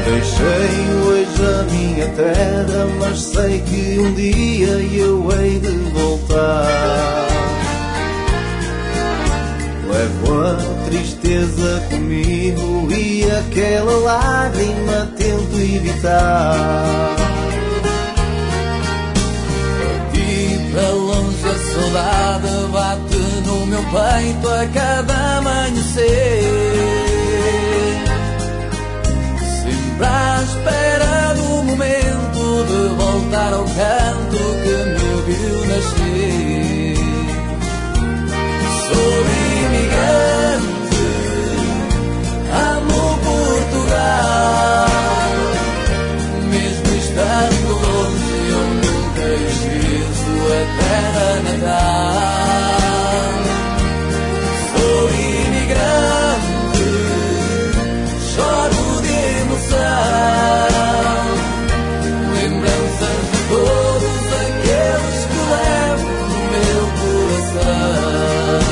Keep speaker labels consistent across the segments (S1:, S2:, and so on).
S1: Deixei hoje a minha terra, mas sei que um dia eu hei de voltar. Levo a tristeza comigo e aquela lágrima tento evitar.
S2: Parti para longe, a saudade bate no meu peito a cada amanhecer. Sempre à espera do momento de voltar ao canto que me viu nascer. Sou imigrante, amo Portugal. Mesmo estando longe, eu nunca esqueço a terra natal. Sou imigrante, choro de emoção. Lembranças de todos aqueles que levo no meu coração.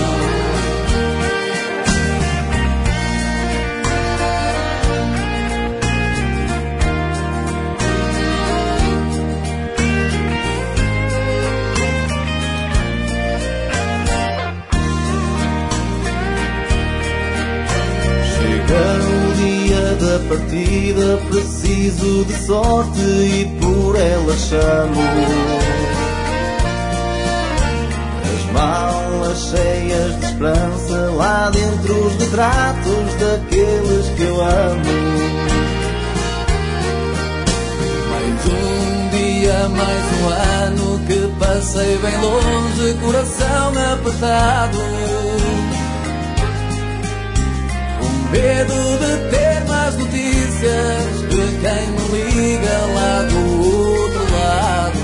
S1: Chega o dia da partida, preciso de sorte e por ela chamo. As malas cheias de esperança, lá dentro os retratos daqueles que eu amo.
S2: Mais um dia, mais um ano que passei bem longe, coração apertado. Medo de ter mais notícias de quem me liga lá do outro lado.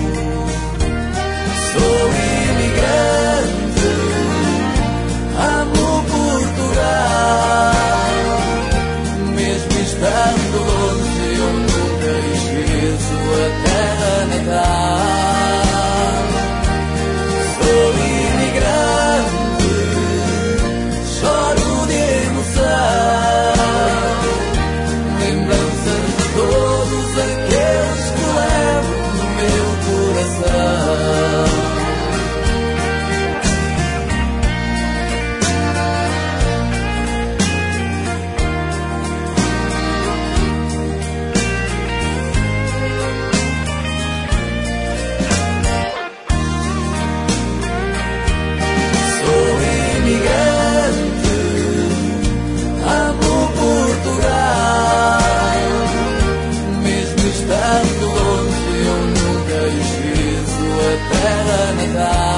S2: Sou imigrante, amo Portugal. Mesmo estando longe, eu nunca esqueço a terra natal. Sou imigrante, choro de emoção. Lembranças de todos aqueles que levo no meu coração. Sou imigrante, amo Portugal. Mesmo estando longe, eu nunca esqueço a terra natal.